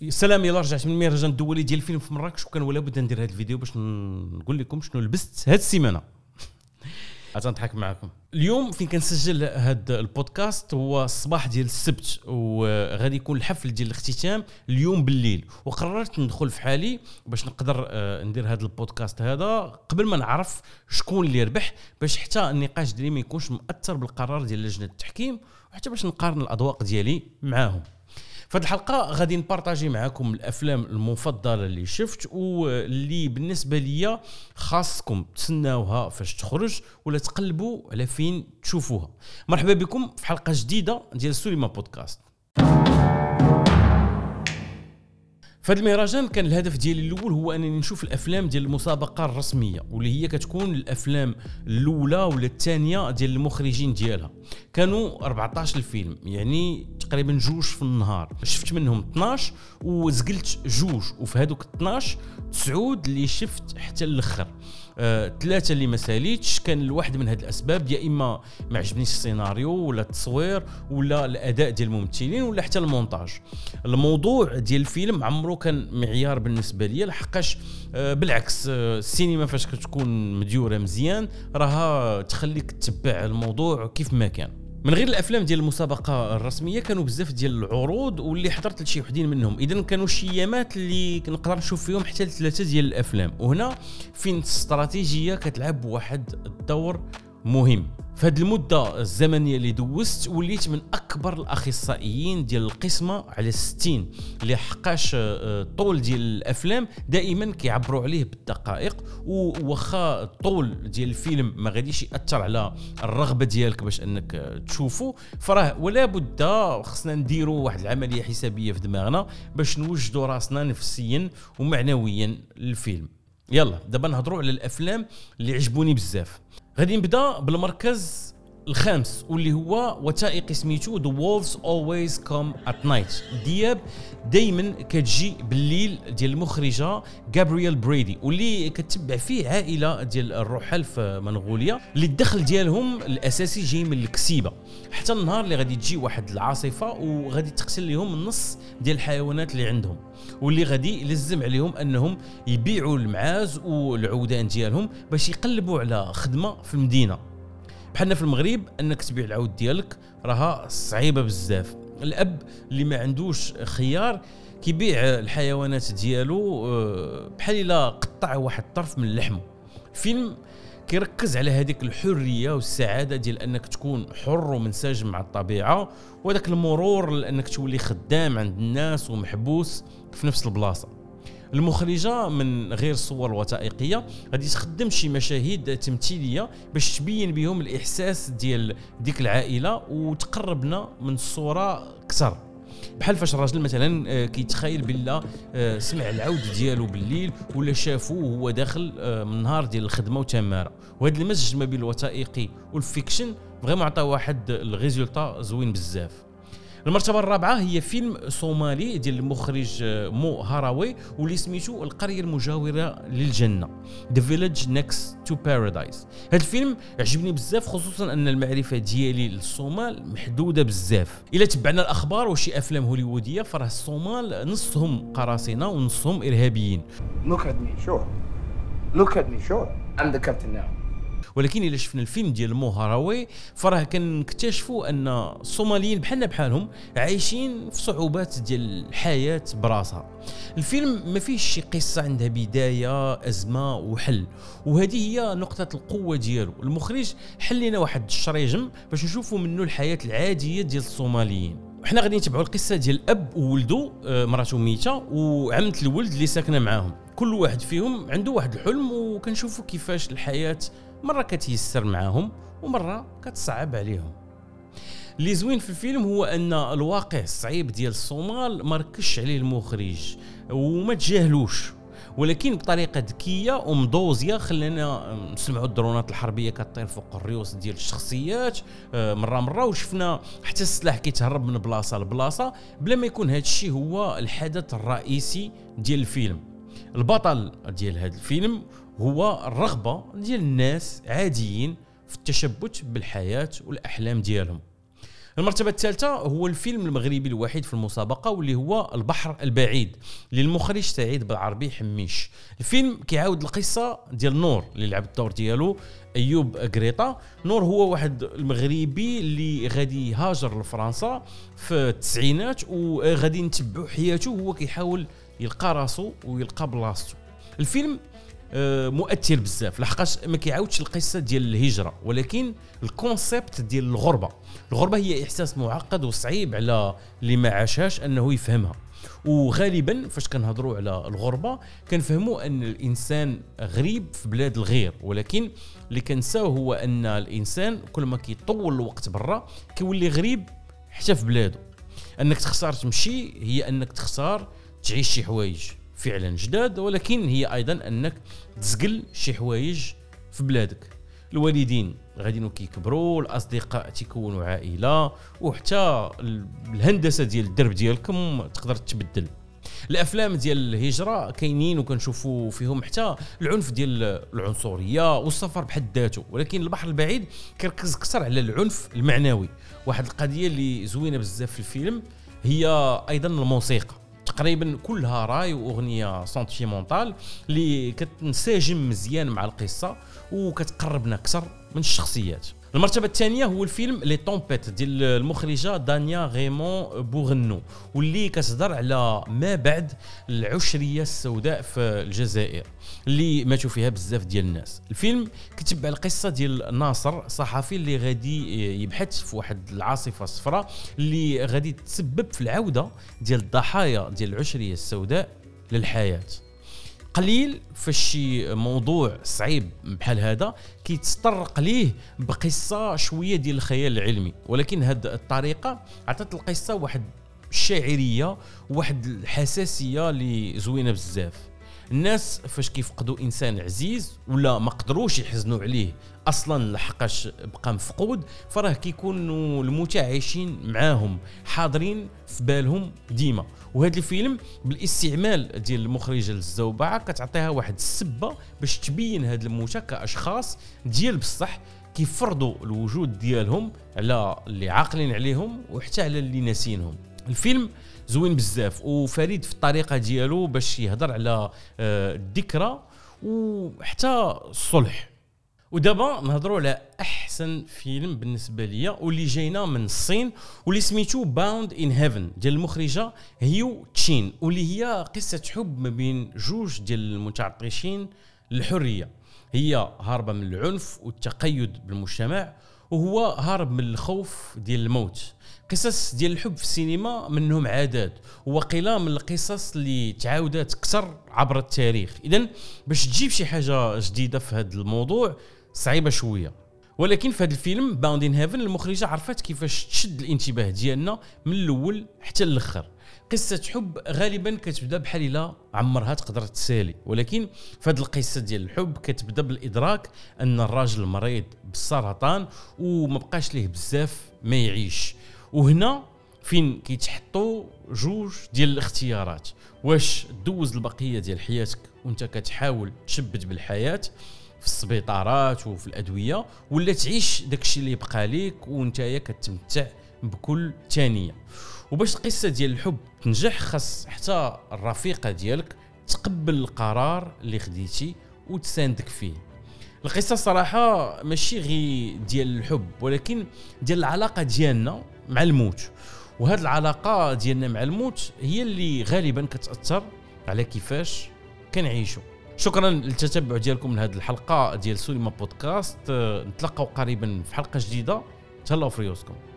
السلام. يلا رجعت من المهرجان الدولي ديال الفيلم في مراكش، وكان ولا بد ندير هذا الفيديو باش نقول لكم شنو لبست هذه السيمانه. غنضحك معكم اليوم فين كنسجل هذا البودكاست. هو الصباح ديال السبت، وغادي يكون الحفل ديال الاختتام اليوم بالليل، وقررت ندخل في حالي باش نقدر ندير هذا البودكاست هذا قبل ما نعرف شكون اللي ربح، باش حتى النقاش ديالي ما يكونش مؤثر بالقرار ديال لجنه التحكيم، وحتى باش نقارن الاذواق ديالي معاهم. في هذه الحلقه غادي نبارطاجي معكم الافلام المفضله اللي شفت، واللي بالنسبه ليا خاصكم تسناوها فاش تخرج ولا تقلبوا على فين تشوفوها. مرحبا بكم في حلقه جديده ديال سوليما بودكاست. في هذا المهرجان كان الهدف ديالي الاول هو انني نشوف الافلام ديال المسابقه الرسميه، واللي هي كتكون الافلام الاولى ولا الثانيه ديال المخرجين ديالها. كانوا 14 الفيلم، يعني تقريبا جوج في النهار. شفت منهم 12 وزقلت جوج، وفي هذوك 12 9 اللي شفت حتى الاخر. 3 اللي ما ساليتش. كان الواحد من هذه الاسباب، يا اما ما عجبنيش السيناريو ولا التصوير ولا الاداء ديال الممثلين ولا حتى المونتاج. الموضوع ديال الفيلم عمره كان معيار بالنسبه لي، لحقاش بالعكس السينما فاش كتكون مديوره مزيان راها تخليك تتبع الموضوع كيف ما كان. من غير الافلام ديال المسابقه الرسميه كانوا بزاف ديال العروض، واللي حضرت لشي وحدين منهم. اذا كانوا شي ايامات اللي نقدر نشوف فيهم حتى 3 ديال الافلام، وهنا فين الاستراتيجيه كتلعب واحد الدور مهم. في هذه المده الزمنيه اللي دوزت وليت من اكبر الاخصائيين ديال القسمه على 60، اللي حقاش الطول ديال الافلام دائما كيعبروا عليه بالدقائق، وواخا الطول ديال الفيلم ما غاديش ياثر على الرغبه ديالك باش انك تشوفه، فراه ولا بد خصنا نديروا واحد العمليه حسابيه في دماغنا باش نوجدوا راسنا نفسيا ومعنويا للفيلم. يلا دابا نهضروا على الافلام اللي عجبوني بزاف. غادي نبدا بالمركز الخامس، واللي هو وثائقي سميتو The Wolves Always Come at Night. دياب دايما كتجي بالليل ديال المخرجه غابرييل بريدي، واللي كتبع فيه عائله ديال الرحل في منغوليا، اللي الدخل ديالهم الاساسي جاي من الكسيبه، حتى النهار اللي غادي تجي واحد العاصفه وغادي تقتل لهم النص ديال الحيوانات اللي عندهم، واللي غادي يلزم عليهم انهم يبيعوا المعاز والعودان ديالهم باش يقلبوا على خدمه في المدينه. بحالنا في المغرب انك تبيع العود ديالك راها صعيبه بزاف. الاب اللي ما عندوش خيار كيبيع الحيوانات ديالو بحال الا قطع واحد طرف من لحمه. الفيلم كيركز على هذيك الحريه والسعاده ديال انك تكون حر ومنسجم مع الطبيعه، وذاك المرور لانك تولي خدام عند الناس ومحبوس في نفس البلاصه. المخرجه من غير الصور الوثائقيه غادي تخدم شي مشاهد تمثيليه باش تبين بهم الاحساس ديال ديك العائله وتقربنا من الصوره اكثر. بحال فاش الراجل مثلا كيتخيل بلا سمع العود ديالو بالليل ولا شافوه وهو داخل من النهار ديال الخدمه وتماره. وهذا المزج ما بين الوثائقي والفيكشن فريمون عطى واحد الريزولطا زوين بزاف. المرتبه الرابعه هي فيلم صومالي ديال المخرج مو هاراوي، واللي سميتو القريه المجاوره للجنه The Village Next to Paradise. هذا الفيلم عجبني بزاف، خصوصا ان المعرفه ديالي للصومال محدوده بزاف. الا تبعنا الاخبار وشي افلام هوليووديه فراه الصومال نصهم قراصنه ونصهم ارهابيين. Look at me, sure. Look at me, sure. I'm the captain now. ولكن إلا شفنا الفيلم ديال مو هاراوي فراه كنكتشفوا ان الصوماليين بحالنا بحالهم عايشين في صعوبات ديال الحياه براسها. الفيلم ما فيش شي قصه عندها بدايه ازمه وحل، وهذه هي نقطه القوه ديالو. المخرج حل لنا واحد الشريجم باش نشوفوا منه الحياه العاديه ديال الصوماليين. احنا غادي نتبعوا القصه ديال اب وولده، مراته ميته وعمه الولد اللي ساكنه معاهم. كل واحد فيهم عنده واحد الحلم، وكنشوفوا كيفاش الحياه مرة كتيسر معاهم ومرة كتصعب عليهم. اللي زوين في الفيلم هو أن الواقع الصعيب ديال الصومال مركش عليه المخرج وما تجاهلوش، ولكن بطريقة ذكية ومضوزية. خلينا نسمعوا الدرونات الحربية كتطير فوق الريوس ديال الشخصيات مرة، وشفنا حتى السلاح كيتهرب من بلاصة لبلاصة بلا ما يكون هذا الشيء هو الحدث الرئيسي ديال الفيلم. البطل ديال هذا الفيلم هو الرغبة ديال الناس عاديين في التشبث بالحياة والأحلام ديالهم. المرتبة الثالثة هو الفيلم المغربي الوحيد في المسابقة واللي هو البحر البعيد للمخرج سعيد بالعربي حميش. الفيلم كيعاود القصة ديال نور اللي لعب الدور ديالو أيوب قريطة. نور هو واحد المغربي اللي غادي هاجر لفرنسا في التسعينات وغادي نتبعو حياته وهو كيحاول يلقى راسو ويلقى بلاصتو. الفيلم مؤثر بزاف لحقاش ما كيعاودش القصه ديال الهجره ولكن الكونسيبت ديال الغربه هي احساس معقد وصعيب على اللي ما عاشهاش انه يفهمها. وغالبا فاش كنهضروا على الغربه كنفهموا ان الانسان غريب في بلاد الغير، ولكن اللي كنساو هو ان الانسان كل ما كيطول الوقت برا كيولي غريب حتى في بلاده. انك تختار تمشي هي انك تختار تعيش شي حوايج فعلا جداد، ولكن هي ايضا انك تزقل شي حوايج في بلادك. الوالدين غاديين كيكبروا، الاصدقاء تيكونوا عائله، وحتى الهندسه ديال الدرب ديالكم تقدر تبدل. الافلام ديال الهجره كاينين وكنشوفوا فيهم حتى العنف ديال العنصريه والسفر بحد ذاته، ولكن البحر البعيد كيركز اكثر على العنف المعنوي. واحد القضيه اللي زوينه بزاف في الفيلم هي ايضا الموسيقى، تقريبا كلها راي واغنيه سونتيمونتال اللي كتنسجم مزيان مع القصه وكتقربنا اكثر من الشخصيات. المرتبه الثانيه هو الفيلم لي طومبيت ديال المخرجه دانيا غيمون بوغنو، واللي كتهضر على ما بعد العشريه السوداء في الجزائر اللي ماتوا فيها بزاف ديال الناس. الفيلم كتبع القصه ديال ناصر، صحفي اللي غادي يبحث في واحد العاصفه الصفراء اللي غادي تسبب في العوده ديال الضحايا ديال العشريه السوداء للحياه. قليل فشي موضوع صعيب بحال هذا كيتطرق ليه بقصه شويه ديال الخيال العلمي، ولكن هاد الطريقه عطات القصه واحد الشاعريه وواحد الحساسيه اللي زوينه بزاف. الناس فاش كيفقدوا انسان عزيز ولا ما قدروش يحزنوا عليه اصلا لحقاش بقى مفقود، فراه كيكونوا المتعايشين معاهم حاضرين في بالهم ديما. وهذا الفيلم بالاستعمال ديال المخرجه الزوبعه كتعطيها واحد السبه باش تبين هاد الموتى كاشخاص ديال بصح كيفرضوا الوجود ديالهم على اللي عاقلين عليهم وحتى على اللي ناسينهم. الفيلم زوين بزاف وفريد في الطريقه ديالو باش يهضر على الذكرى وحتى الصلح. ودابا نهضروا على احسن فيلم بالنسبه ليا واللي جاينا من الصين واللي سميتو باوند ان هيفن ديال المخرجه هيو تشين، واللي هي قصه حب ما بين جوج ديال المتعطشين للحريه. هي هاربه من العنف والتقيد بالمجتمع وهو هارب من الخوف ديال الموت. قصص ديال الحب في السينما منهم عادات وقيله من القصص اللي تعاودات اكثر عبر التاريخ. اذا باش تجيب شي حاجه جديده في هذا الموضوع صعيبه شويه، ولكن في هذا الفيلم باوند ان هيفن المخرجه عرفت كيفاش تشد الانتباه ديالنا من الاول حتى الاخر. قصه حب غالبا كتبدا بحال الا عمرها تقدر تسالي، ولكن في هذه القصه ديال الحب كتبدا بالادراك ان الراجل مريض بالسرطان وما بقاش ليه بزاف ما يعيش. وهنا فين كيتحطوا جوج ديال الاختيارات، واش دوز البقيه ديال حياتك وانت كتحاول تشبت بالحياه في السبيطارات وفي الادويه، ولا تعيش داكشي اللي بقى ليك وانت كتمتع بكل ثانيه. وباش القصه ديال الحب تنجح خاص حتى الرفيقه ديالك تقبل القرار اللي خديتي وتساندك فيه. القصه صراحه ماشي غير ديال الحب ولكن ديال العلاقه ديالنا مع الموت، وهذه العلاقه ديالنا مع الموت هي اللي غالبا كتاثر على كيفاش كنعيشوا. شكرا للتتبع ديالكم لهذه الحلقه ديال سينما بودكاست. نتلاقاو قريبا في حلقه جديده. تهلاو في ريوسكم.